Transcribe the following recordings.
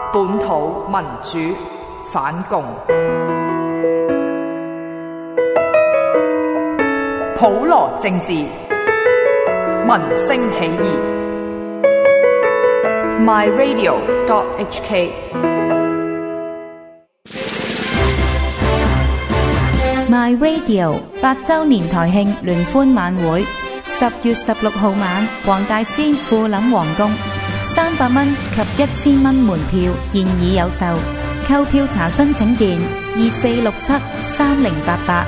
本土民主反共，普羅政治，民聲起義。myradio.hk My Radio 8周年台慶聯歡晚會，10月16號晚，黃大仙富林皇宮，300蚊及1000蚊門票現已有售，購票查詢請電24673088。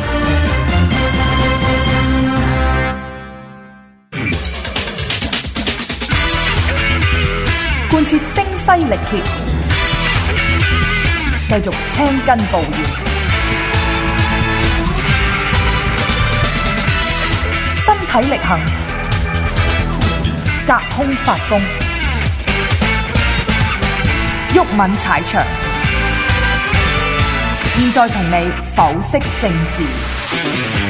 貫徹聲嘶力竭，繼續青筋暴現，身體力行，隔空發功，毓民踩場。現在同你剖析政治。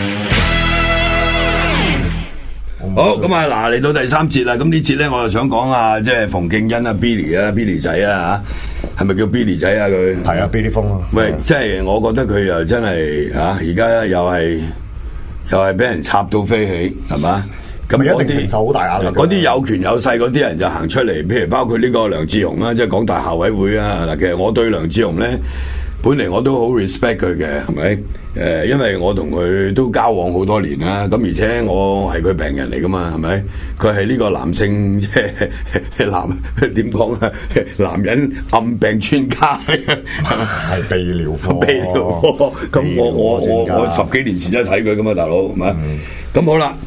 好咁啊！嗱，嚟到第三節啦。咁呢節咧，我就想講下即係馮敬恩啊 ，Billy 仔啊嚇，係咪叫 Billy 仔啊？佢係啊 ，Billy 風咯。 喂，即係我覺得佢又真係嚇，而家又係俾人插到飛起，係嘛？咁一定承受好大壓力。 嗰啲有權有勢嗰啲人就行出嚟，譬如包括呢個梁智鴻啦，即係港大校委會啊。嗱，其實我對梁智鴻咧，本嚟我都好 respect 佢嘅，係咪？因為我同佢都交往好多年啦，咁而且我係佢病人嚟噶嘛，係咪？佢係呢個男性即係點講啊？男人暗病專家係泌尿科。 咁我10幾年前都睇佢噶嘛，大佬係咪？咁好啦，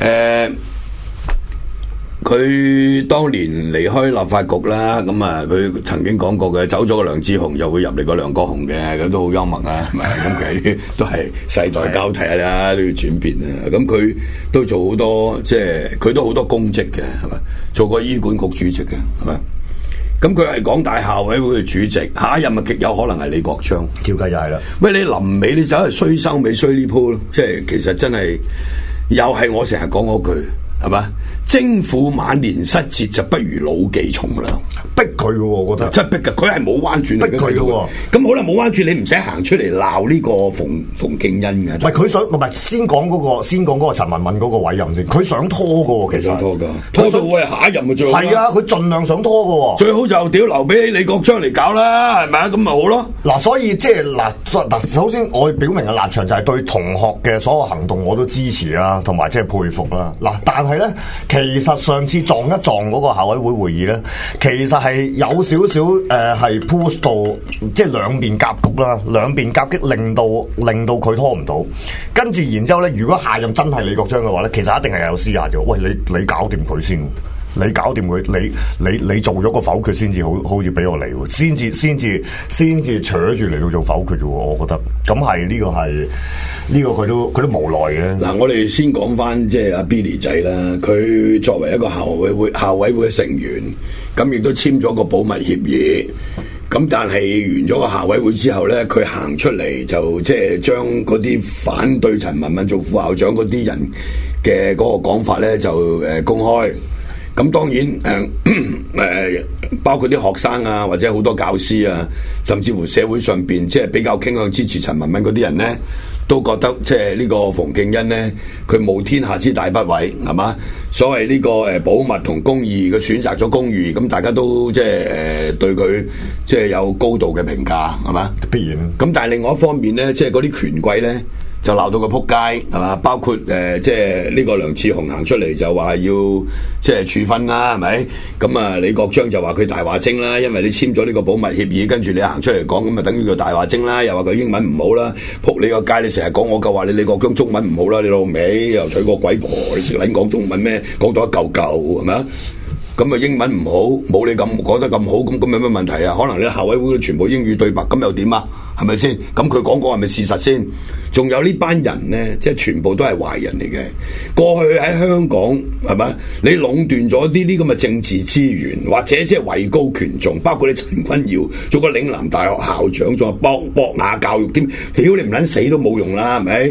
佢當年離開立法局啦，咁啊，佢曾經講過嘅，走咗個梁智鴻又會入嚟個梁國雄嘅，咁都好幽默啊，係咪？咁其實都係世代交替啦，都要轉變啊。咁佢都做好多，即係佢都好多公職嘅，係咪？做過醫管局主席嘅，係咪？咁佢係港大校委會嘅主席，下一任咪極有可能係李國章， 照計就係啦。 喂，你臨尾你走係衰收尾衰呢鋪咯，即係其實真係又係我成日講嗰句，係嘛？征父晚年失節就不如老技重良， 逼佢嘅，我覺得真係逼㗎，佢係冇彎轉嚟嘅。 逼佢嘅， 咁好啦，冇彎轉，你唔使行出嚟鬧呢個馮敬恩嘅。 唔係佢想，唔係先講嗰個陳文敏嗰個委任先，佢想拖嘅，其實想拖㗎，拖到我係下一任嘅最好。 係啊，佢盡量想拖嘅， 最好就屌留俾李國章嚟搞啦，係咪啊？咁咪好咯。 嗱，所以即係嗱，首先我表明嘅立場就係對同學嘅所有行動我都支持啦，同埋即係佩服啦。嗱，但係咧，其實上次撞一撞嗰個校委會會議咧，其實係有少少係 push 到即係兩邊夾擊啦，兩邊夾擊令到佢拖唔到，跟住然之後咧，如果下任真係李國章嘅話咧，其實一定係有施壓嘅。喂，你搞掂佢先，你搞掂佢，你做咗個否決先至好似俾我嚟喎，先至扯住嚟到做否決嘅喎，我覺得咁係呢個佢都無奈嘅。 嗱，我哋先講翻即係阿 Billy 仔啦，佢作為一個校委會嘅成員，咁亦都簽咗個保密協議。咁但係完咗個校委會之後咧，佢行出嚟就即係將嗰啲反對陳文敏做副校長嗰啲人嘅嗰個講法咧就公開。咁當然包括啲學生啊，或者好多教師啊，甚至乎社會上邊即係比較傾向支持陳文敏嗰啲人咧，都覺得即係呢個馮敬恩咧，佢無天下之大不韙，係嘛？所謂呢個保密同公義，佢選擇咗公義，咁大家都即係對佢即係有高度嘅評價，係嘛？ 必然。 咁但係另外一方面咧，即係嗰啲權貴咧，就鬧到佢撲街，係嘛？包括即係呢個梁智鴻行出嚟就話要即係處分啦，係咪？咁啊，李國章就話佢大話精啦，因為你簽咗呢個保密協議，跟住你行出嚟講，咁啊等於佢大話精啦，又話佢英文唔好啦，撲你個街！你成日講我夠話你李國章中文唔好啦，你老味又娶個鬼婆，你識撚講中文咩？講到一嚿嚿係咪啊？咁啊英文唔好，冇你咁講得咁好，咁有咩問題啊？可能你校委會全部英語對白，咁又點啊？係咪先？咁佢講係咪事實先？仲有呢班人咧，即係全部都係壞人嚟嘅。過去喺香港係咪？你壟斷咗啲咁嘅政治資源，或者即係位高權重，包括你陳君堯做個嶺南大學校長，仲話博雅教育添，屌你唔撚死都冇用啦，係咪？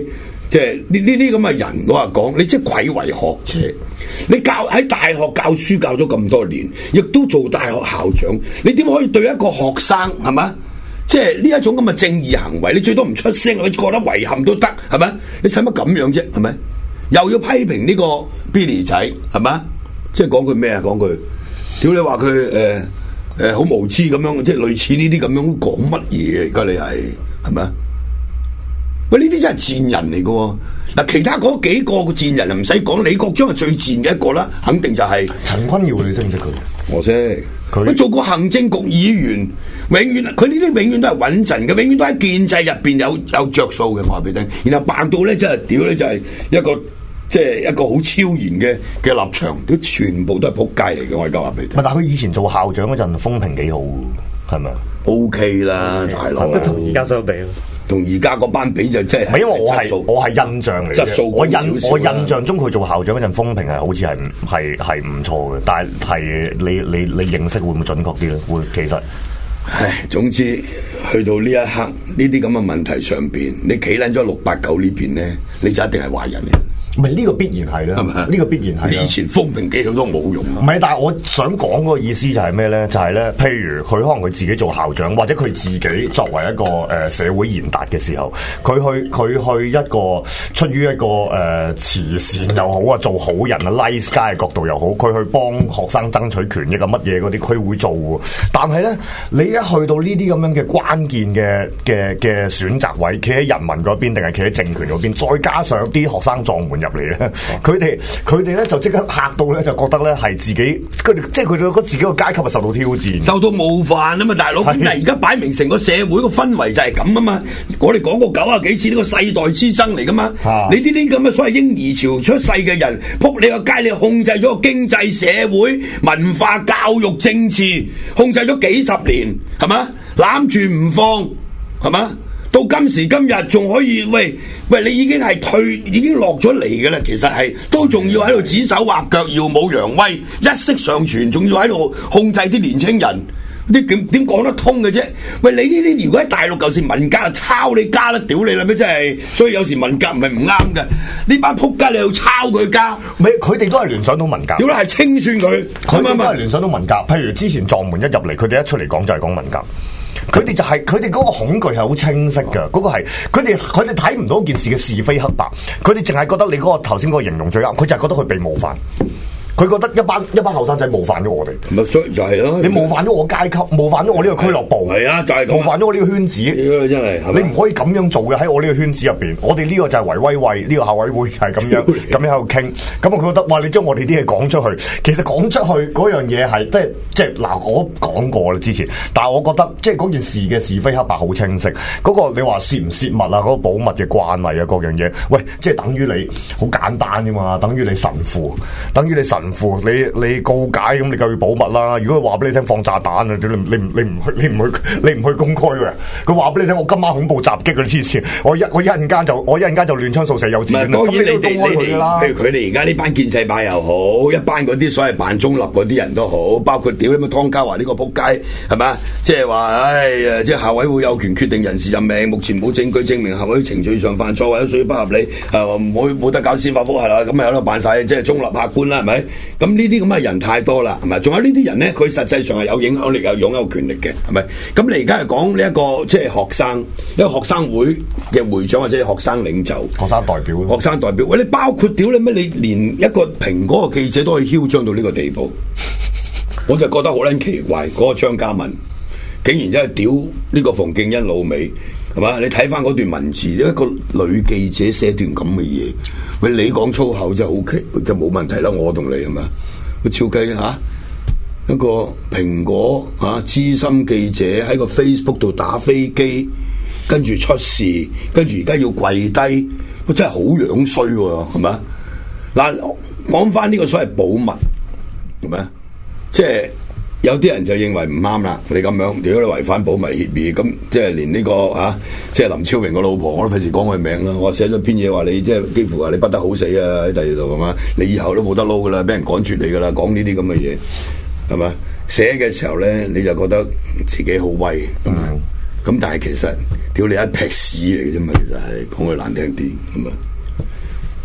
即係呢啲咁嘅人，我話講，你即係貴為學者，你喺大學教書教咗咁多年，亦都做大學校長，你點可以對一個學生係嘛？即係呢一種咁嘅正義行為，你最多唔出聲，你覺得遺憾都得係咪？你使乜咁樣啫？係咪？又要批評呢個 Billy 仔係嘛？即係講佢咩啊？講佢，屌你話佢好無知咁樣，即係類似呢啲咁樣講乜嘢？而家你係咪？喂，呢啲真係賤人嚟㗎。嗱，其他嗰幾個賤人就唔使講，李國章係最賤嘅一個啦，肯定就係陳坤耀，你識唔識佢？ 我識，佢做過行政局議員，永遠佢呢啲永遠都係穩陣嘅，永遠都喺建制入邊有着數嘅，我話俾你聽。然後扮到咧，真係屌咧，就係一個即係一個好超然嘅立場，都全部都係仆街嚟嘅，我而家話俾你聽。 但係佢以前做校長嗰陣風評幾好，係咪 ？OK 啦，大佬。 同而家相比。 同而家嗰班比就真係， 因為我係印象嚟嘅， 質素我印象中佢做校長嗰陣風評係好似係唔錯嘅，但係你認識會唔會準確啲咧？會其實， 唉，總之去到呢一刻呢啲咁嘅問題上邊，你企撚咗689呢邊咧，你就一定係壞人嚟。 唔係呢個必然係啦，係咪？呢個必然係。 你以前風評幾好都冇用。 唔係，但係我想講嗰個意思就係咩咧？就係咧，譬如佢可能佢自己做校長，或者佢自己作為一個社會賢達嘅時候，佢去一個出於一個慈善又好啊，做好人啊 nice guy 嘅角度又好，佢去幫學生爭取權益啊乜嘢嗰啲，佢會做喎。但係咧，你一去到呢啲咁樣嘅關鍵嘅選擇位，企喺人民嗰邊定係企喺政權嗰邊，再加上啲學生撞門入嚟咧，佢哋咧就即刻嚇到咧，就覺得咧係自己，佢哋即係佢哋覺得自己個階級係受到挑戰， 受到冒犯啊嘛，大佬。咁但係而家擺明成個社會個氛圍就係咁啊嘛。我哋講過90幾次呢個世代之爭嚟噶嘛。你呢啲咁嘅所謂嬰兒潮出世嘅人，撲你個街，你控制咗個經濟社會、文化、教育、政治，控制咗幾十年，係嘛？攬住唔放，係嘛？到今時今日仲可以喂，你已經係已經落咗嚟嘅啦。其實係都仲要喺度指手畫腳、耀武揚威、一息尚存，仲要喺度控制啲年青人，啲點講得通嘅啫？喂，你呢啲如果喺大陸舊時文革抄你家啦，屌你啦咩？真係，所以有時文革唔係唔啱嘅。呢班仆街你要抄佢家， 唔係佢哋都係聯想到文革， 屌你係清算佢， 佢哋都係聯想到文革。譬如之前撞門一入嚟，佢哋一出嚟講就係講文革。佢哋就係佢哋嗰個恐懼係好清晰嘅，嗰個係佢哋睇唔到件事嘅是非黑白，佢哋淨係覺得你嗰個頭先嗰個形容最啱，佢就係覺得佢被冒犯。佢覺得一班後生仔冒犯咗我哋， 咪所以就係咯。 你冒犯咗我階級，冒犯咗我呢個俱樂部， 係啊，就係冒犯咗我呢個圈子。 真係， 你唔可以咁樣做嘅喺我呢個圈子入邊。我哋呢個就係維威衛，呢個校委會就係咁樣喺度傾。咁佢覺得哇，你將我哋啲嘢講出去，其實講出去嗰樣嘢係即係嗱，我講過啦之前，但係我覺得即係嗰件事嘅是非黑白好清晰。嗰個你話泄唔泄密啊，嗰個保密嘅慣例啊，各樣嘢，喂，即係等於你好簡單啫嘛，等於你神父，你告解咁，你就要保密啦。如果佢話俾你聽放炸彈啊，你唔去公開嘅。佢話俾你聽，我今晚恐怖襲擊嗰啲黐線，我一陣間就亂槍掃射幼稚園。 當然你哋譬如佢哋而家呢班建制派又好，一班嗰啲所謂扮中立嗰啲人都好，包括屌你乜湯家驊呢個仆街係咪？即係話即係校委會有權決定人事任命，目前冇證據證明校委會程序上犯錯或者屬於不合理，冇得搞司法覆核啦，咁咪喺度扮晒即係中立客觀啦，係咪？咁呢啲咁嘅人太多啦，係咪？仲有呢啲人咧，佢實際上係有影響力、有擁有權力嘅，係咪？咁你而家係講呢一個即係學生，一個學生會嘅會長或者學生領袖、 學生代表， 喂，你包括屌你咩？你連一個蘋果嘅記者都可以囂張到呢個地步，我就覺得好撚奇怪。嗰個張家文竟然真係屌呢個馮敬恩老味，係嘛？你睇翻嗰段文字，一個女記者寫段咁嘅嘢，喂，你講粗口真係 OK，就冇問題啦。我同你係嘛？照計一個蘋果資深記者喺個 Facebook 度打飛機，跟住出事，跟住而家要跪低，我真係好樣衰喎，係咪？嗱，講翻呢個所謂保密，係咪？即係有啲人就認為唔啱啦，你咁樣，如果你違反保密協議，咁即係連呢個即係林超榮個老婆，我都費事講佢名啦。我寫咗篇嘢話你，即係幾乎話你不得好死啊！喺第二度咁嘛，你以後都冇得撈噶啦，俾人趕絕你噶啦，講呢啲咁嘅嘢，係咪？寫嘅時候咧，你就覺得自己好威，咁但係其實屌你一劈屎嚟嘅啫嘛，其實係講句難聽啲，咁啊，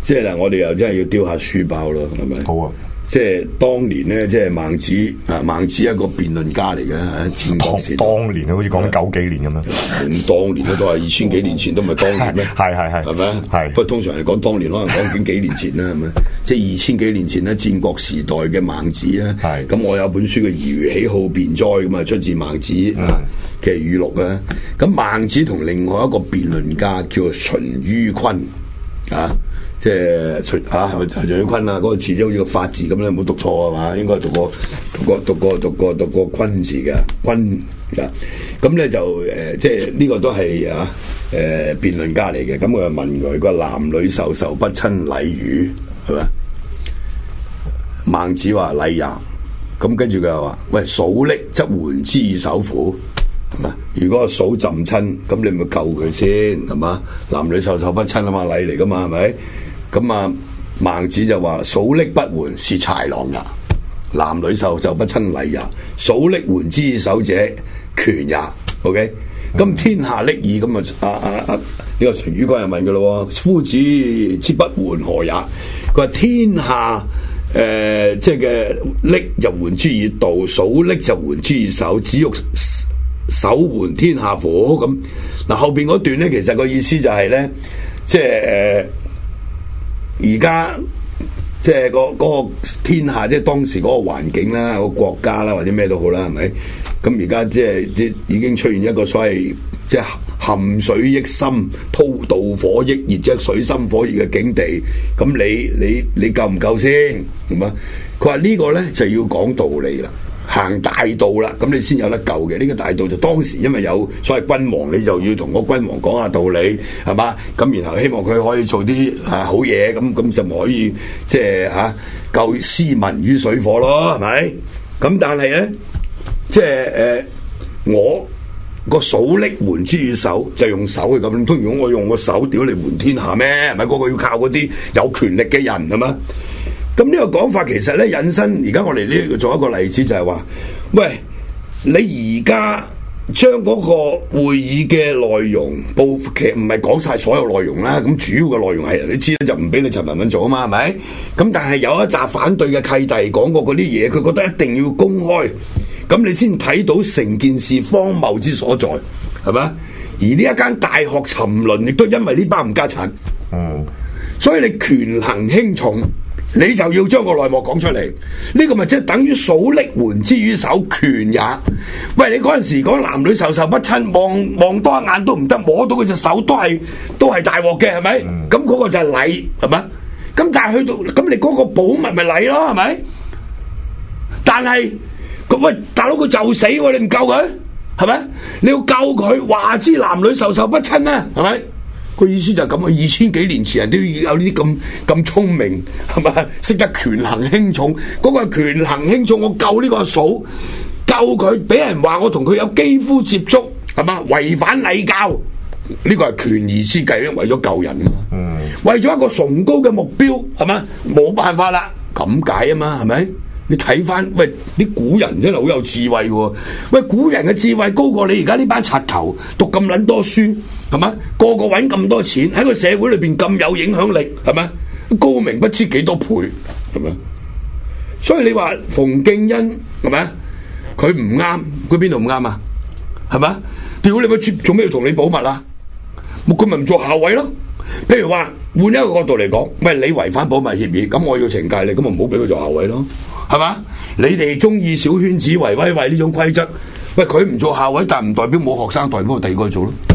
即係嗱，我哋又真係要丟下書包咯，係咪？ 好啊！ 即係當年咧，即係孟子啊，孟子一個辯論家嚟嘅，戰國時代當年好似講緊90幾年咁樣。 咁當年都係2000幾年前，都唔係當年咩？ 係， 係咪？係。不過通常嚟講，當年可能講緊幾年前啦，係咪？即係2000幾年前咧，戰國時代嘅孟子咧。係。咁我有本書嘅《如喜好辯哉》咁啊，出自孟子嘅語錄啊。咁孟子同另外一個辯論家叫淳于髡啊。即係係咪徐徐坤啊？嗰個字即係好似個發字咁咧，冇讀錯啊嘛？應該讀個坤字嘅坤啊。咁咧就即係呢個都係辯論家嚟嘅。咁我就問佢：個男女授受不親，禮與係咪？孟子話禮也。咁跟住佢又話：喂，嫂溺則援之以手乎？係嘛？如果個嫂浸親，咁你咪救佢先係嘛？男女授受不親啊嘛，禮嚟噶嘛，係咪？咁啊，孟子就話：嫂溺不援，是豺狼也；男女授受不親，禮也。嫂溺援之以手者，權也。OK，咁天下溺矣。咁呢個淳于髡又問噶咯：夫子之不援何也？佢話天下即係嘅溺就援之以道，嫂溺就援之以手，子欲手援天下乎？咁嗱，後邊嗰段咧，其實個意思就係咧，即係而家即係嗰個天下，即係當時嗰個環境啦，個國家啦，或者咩都好啦，係咪？咁而家即係已經出現一個所謂即係陷水益深、妒火益熱，即係水深火熱嘅境地。咁你救唔救先？係嘛？佢話呢個咧就要講道理啦。行大道啦，咁你先有得救嘅。呢個大道就當時因為有所謂君王，你就要同個君王講下道理，係嘛？咁然後希望佢可以做啲好嘢，咁就可以即係救斯民於水火咯，係咪？咁但係咧，即係我個嫂溺援之於手，就用手去咁。通常我用個手屌嚟援天下咩？係咪？個個要靠嗰啲有權力嘅人，係嘛？咁呢個講法其實咧引申，而家我哋呢做一個例子就係話，喂，你而家將嗰個會議嘅內容其實唔係講晒所有內容啦，咁主要嘅內容係你知咧就唔俾你陳文敏做啊嘛，係咪？咁但係有一紮反對嘅契弟講過嗰啲嘢，佢覺得一定要公開，咁你先睇到成件事荒謬之所在，係咪？而呢一間大學沉淪，亦都因為呢班冚家鏟，所以你權衡輕重。你就要將個內幕講出嚟，呢個咪即係等於嫂溺援之於手，權也。喂，你嗰陣時講男女授受不親，望多一眼都唔得，摸到佢隻手都係大鑊嘅，係咪？咁嗰個就係禮，係咪？咁但係去到咁，你嗰個保密咪禮咯，係咪？但係喂，大佬佢就死喎，你唔救佢，係咪？你要救佢，話之男女授受不親啊，係咪？個意思就係咁啊！2000幾年前人都有呢啲咁聰明，係咪？識得權衡輕重，嗰個係權衡輕重。我救呢個嫂，救佢，俾人話我同佢有肌膚接觸，係嘛？違反禮教，呢個係權宜之計咧，為咗救人啊嘛。為咗一個崇高嘅目標，係嘛？冇辦法啦，咁解啊嘛，係咪？你睇翻，喂，啲古人真係好有智慧喎！喂，古人嘅智慧高過你而家呢班賊頭，讀咁撚多書，係嘛？個個揾咁多錢，喺個社會裏邊咁有影響力，係咪？高明不知幾多倍，係咪？所以你話馮敬恩係咪？佢唔啱，佢邊度唔啱啊？係咪？屌你咪做咩要同你保密啊？佢咪唔做校委咯？譬如話換一個角度嚟講，喂，你違反保密協議，咁我要懲戒你，咁咪唔好俾佢做校委咯。係嘛？你哋中意小圈子為威為呢種規則，喂，佢唔做校委，但唔代表冇學生代表第二個做咯。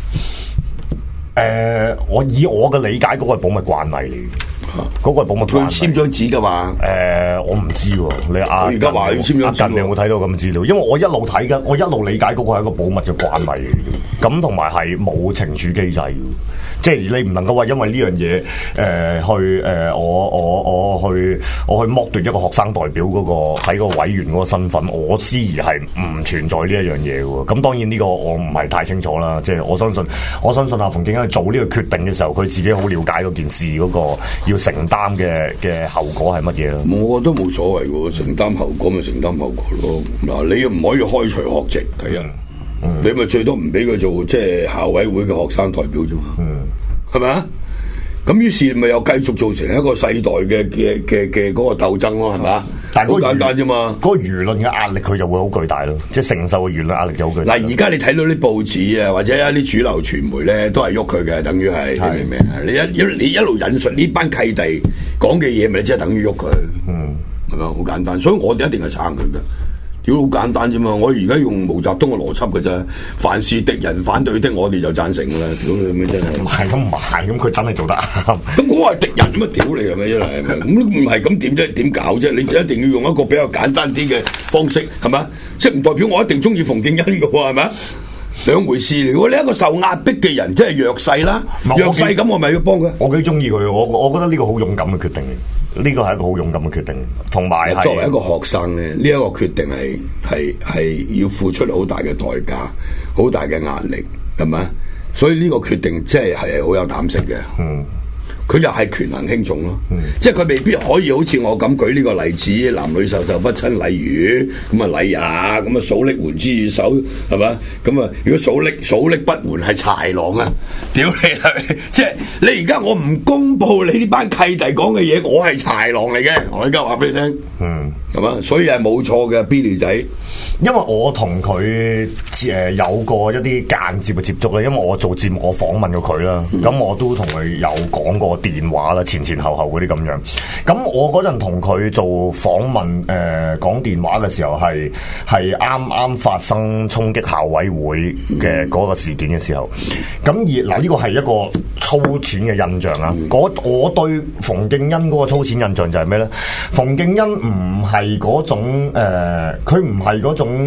我以我嘅理解，嗰個係保密慣例嚟嘅，嗰個係保密慣例。佢簽張紙噶嘛？ 我唔知喎。你而家話要簽張紙， 你有冇睇到咁資料？因為我一路睇緊，我一路理解嗰個係一個保密嘅慣例嚟嘅，咁同埋係冇懲處機制嘅。即係你唔能夠話因為呢樣嘢我去剝奪一個學生代表嗰個喺個委員嗰個身份，我思疑係唔存在呢一樣嘢嘅。咁當然呢個我唔係太清楚啦。即係我相信阿馮敬恩做呢個決定嘅時候，佢自己好了解嗰件事嗰個要承擔嘅後果係乜嘢咯。 我覺得冇所謂喎，承擔後果咪承擔後果咯。嗱，你又唔可以開除學籍，第一。你咪最多唔俾佢做即係校委會嘅學生代表啫嘛，係咪啊？ 咁於是咪又繼續造成一個世代嘅嗰個鬥爭咯，係咪？ 但係好簡單啫嘛。 嗰個輿論嘅壓力佢就會好巨大咯，即係承受嘅輿論壓力就好巨大。 嗱，而家你睇到啲報紙啊，或者一啲主流傳媒咧，都係喐佢嘅，等於係你明唔明啊？你一路引述呢班契弟講嘅嘢，咪即係等於喐佢，係咪好簡單？所以我哋一定係撐佢嘅。屌好簡單啫嘛！我而家用毛澤東嘅邏輯嘅啫，凡是敵人反對的，我哋就贊成㗎啦。屌你咩真係？ 唔係咁佢真係做得啱。 咁我係敵人咁啊！屌你係咪真係？咁唔係咁點啫？點搞啫？你一定要用一個比較簡單啲嘅方式，係咪？即係唔代表我一定中意馮敬恩嘅喎，係咪？兩回事嚟喎！你一個受壓迫嘅人，即係弱勢啦，弱勢咁我咪要幫佢。 我幾中意佢，我覺得呢個好勇敢嘅決定。呢個係一個好勇敢嘅決定，同埋作為一個學生咧，呢一個決定係要付出好大嘅代價，好大嘅壓力，係咪？所以呢個決定即係好有膽識嘅。佢又係權衡輕重咯，即係佢未必可以好似我咁舉呢個例子，男女授受不親禮遇，咁啊禮下，咁啊數力援之於手，係嘛？咁啊如果數力不援係豺狼啊！屌你係，即係你而家我唔公佈你呢班契弟講嘅嘢，我係豺狼嚟嘅，我而家話俾你聽，係嘛？所以係冇錯嘅 Billy 仔。 因為我同佢有過一啲間接嘅接觸咧，因為我做節目我訪問過佢啦，咁我都同佢有講過電話啦，前後嗰啲咁樣。咁我嗰陣同佢做訪問講電話嘅時候係啱發生衝擊校委會嘅嗰個事件嘅時候。咁而嗱呢個係一個粗淺嘅印象啦。我對馮敬恩嗰個粗淺印象就係咩咧？馮敬恩唔係嗰種佢唔係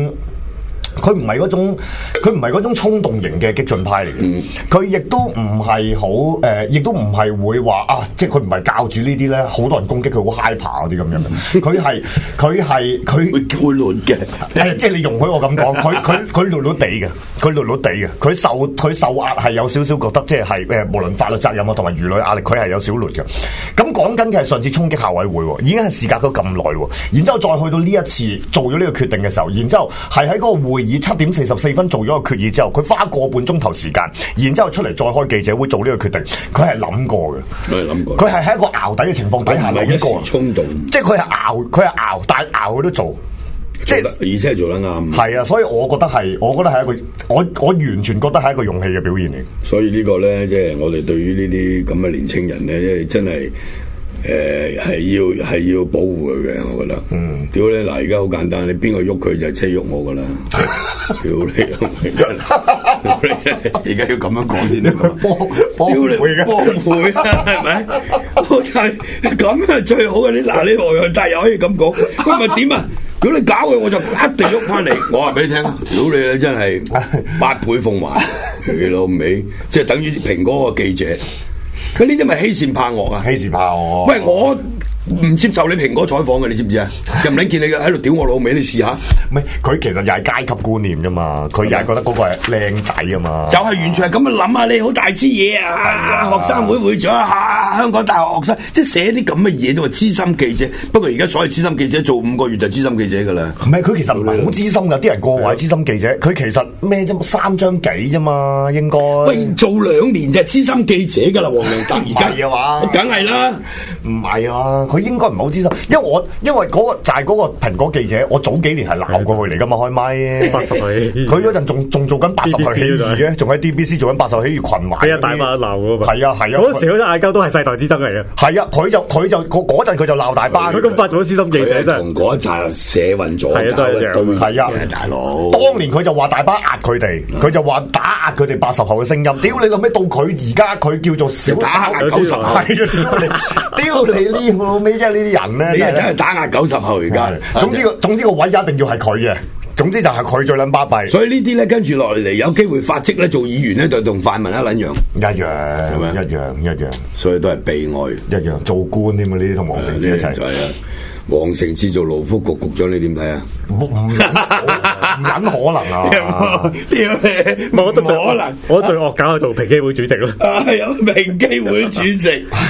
嗰種衝動型嘅激進派嚟嘅，佢亦都唔係好亦都唔係會話啊，即係佢唔係教住呢啲咧，好多人攻擊佢好 hyper 嗰啲咁樣嘅，佢會亂嘅， 即係你容許我咁講，佢亂地嘅，佢受壓係有少少覺得即係無論法律責任啊同埋輿論壓力，佢係有少亂嘅。咁講緊嘅係上次衝擊校委會，已經係事隔咗咁耐，然之後再去到呢一次做咗呢個決定嘅時候，然之後係喺嗰個會議7:44做咗個決議之後，佢花個半鐘頭時間，然之後出嚟再開記者會做呢個決定，佢係諗過嘅。佢係喺一個淆底嘅情況底下諗過， 衝動， 即係佢係淆，但係淆佢都做，即係而且係做得啱。 係啊，所以我覺得係一個，我完全覺得係一個勇氣嘅表現嚟。 所以呢個咧，即係我哋對於呢啲咁嘅年青人咧，即係真係。係要保護佢嘅，我覺得。屌你嗱，而家好簡單，你邊個喐佢就即係喐我噶啦。屌你，而家要咁樣講先得。幫會嘅，幫會啊，係咪？我就係咁係最好嘅。你嗱，你外向但又可以咁講，咁咪點啊？如果你搞佢，我就一定喐翻嚟。我話俾你聽，屌你真係8倍奉還，你老味，即係等於蘋果個記者。佢呢啲咪欺善怕惡啊！ 欺善怕惡。 喂，我唔接受你蘋果採訪嘅，你知唔知啊？又唔撚見你喺度屌我老味，你試下。 唔係，佢其實又係階級觀念啫嘛，佢又係覺得嗰個係靚仔啊嘛。 就係完全係咁樣諗啊！你好大支嘢啊！學生會會長啊，香港大學學生，即係寫啲咁嘅嘢都話資深記者。不過而家所謂資深記者做5個月就資深記者㗎啦。唔係， 佢其實唔係好資深㗎，啲人過話資深記者，佢其實咩啫？3張幾啫嘛，應該。喂， 做2年就係資深記者㗎啦，黃良達而家。 嘅話， 梗係啦， 唔係啊，佢應該唔係好資深，因為嗰個就係嗰個蘋果記者，我早幾年係鬧過佢嚟㗎嘛，開咪。佢嗰陣仲做緊80後起義嘅，仲喺 DBC 做緊80後起義群埋。 係啊，大把鬧㗎嘛。 係啊， 嗰時好似嗌交都係世代之爭嚟嘅。 係啊，佢就嗰陣佢就鬧大班。 佢咁快做咗資深記者真係。 同嗰一紮社運咗。 係啊，都係一樣。 係啊， 大佬。 當年佢就話大班壓佢哋，佢就話打壓佢哋80後嘅聲音。屌你老味，到佢而家佢叫做小打壓90後。 屌你呢老味，即係呢啲人咧， 你真係打壓90後而家。 總之個位一定要係佢嘅。總之就係佢最撚巴閉， 所以呢啲咧跟住落嚟有機會發跡咧做議員咧，就同泛民一撚樣， 一樣， 所以都係悲哀， 一樣做官添啊！呢啲同黃成智一齊， 係啊，黃成智做勞福局局長，你點睇啊？ 唔撚可能啊！ 我都最可能，我最惡搞係做平機會主席咯。 係啊，平機會主席。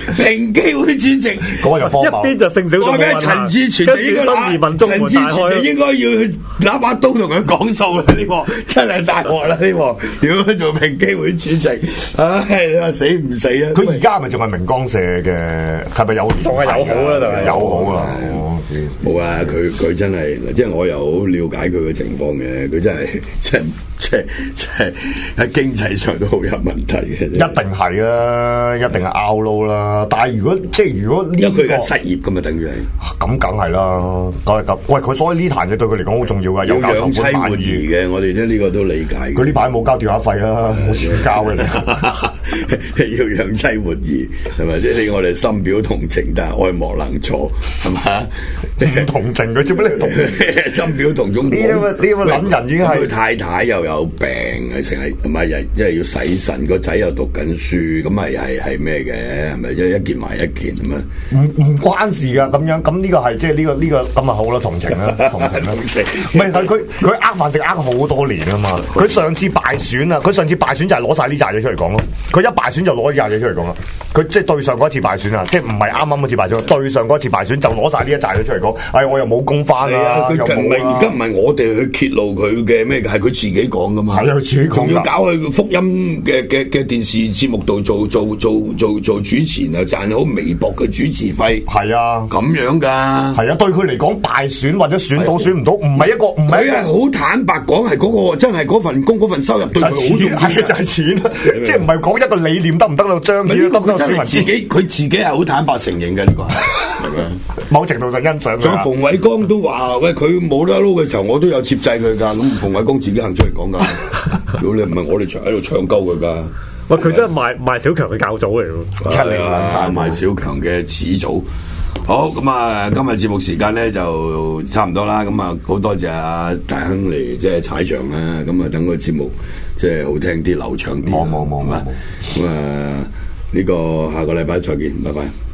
平機會主席。 嗰個就荒一謬。 邊就性少數我覺得陳志全就應該陳志全就應該要去拿把刀同佢講數啦！呢個真係大鑊啦！呢個如果佢做平機會主席，唉，你話死唔死啊？ 佢而家係咪仲係明光社嘅？係咪有仲係友好啦就係友好啦。 冇啊！佢真係，即係我又好了解佢嘅情況嘅。佢真係即係喺經濟上都好有問題嘅。 一定係啦，一定係 out 撈啦。但係如果呢、 因為佢而家失業㗎嘛，等於係咁，梗係啦。喂，佢所以呢壇嘢對佢嚟講好重要㗎， 要有交養妻籌款萬活兒餘。 嘅，我哋咧呢個都理解嘅。 佢呢排冇交電話費啦，冇錢交嘅。 要養妻活兒係咪？即係我哋深表同情，但係愛莫能助係嘛？ 唔同情佢，做咩你同情？ 深表同情。 呢個撚人已經係佢太太又有病，成日唔係即係要洗腎，個仔又讀緊書，咁係咩嘅？係咪一件埋一件咁啊？ 唔關事㗎，咁樣咁呢個係即係呢個咁啊好啦，同情啦，同情啦。唔係佢呃飯食呃好多年啊嘛。佢上次敗選啊，佢上次敗選就係攞晒呢扎嘢出嚟講咯。佢一敗選就攞呢扎嘢出嚟講啦。佢即係對上嗰一次敗選啊，即係唔係啱啱嗰次敗選，對上嗰一次敗選就攞晒呢一扎嘢出嚟講。唉，我又冇功翻啦， 佢又冇啦而家唔係我哋去揭露佢嘅咩嘅，係佢自己講噶嘛。 係啊佢自己講㗎仲要搞去福音嘅電視節目度做主持人啊，賺好微薄嘅主持費。 係啊， 咁樣㗎。 係啊，對佢嚟講敗選或者選到選唔到，唔係一個唔係佢係好坦白講，係嗰個真係嗰份工嗰份收入對佢好重要。 係就係錢，即係唔係講一個理念得唔得到彰顯得唔得到市民知？ 佢自己係好坦白承認嘅呢個係，係咪？ 某程度上欣賞仲有佢。 馮偉剛都話：喂，佢冇得撈嘅時候，我都有接濟佢㗎。咁馮偉剛自己行出嚟講㗎。如果你唔係我哋喺度唱鳩佢㗎。 喂，佢真係賣小強嘅教祖嚟喎， 出嚟啦，賣小強嘅始祖。好咁啊！今日節目時間咧就差唔多啦。咁啊，好多謝阿大亨嚟即係踩場啦。咁啊，等個節目即係好聽啲、流暢啲。 冇， 咁啊，呢個下個禮拜再見，拜拜。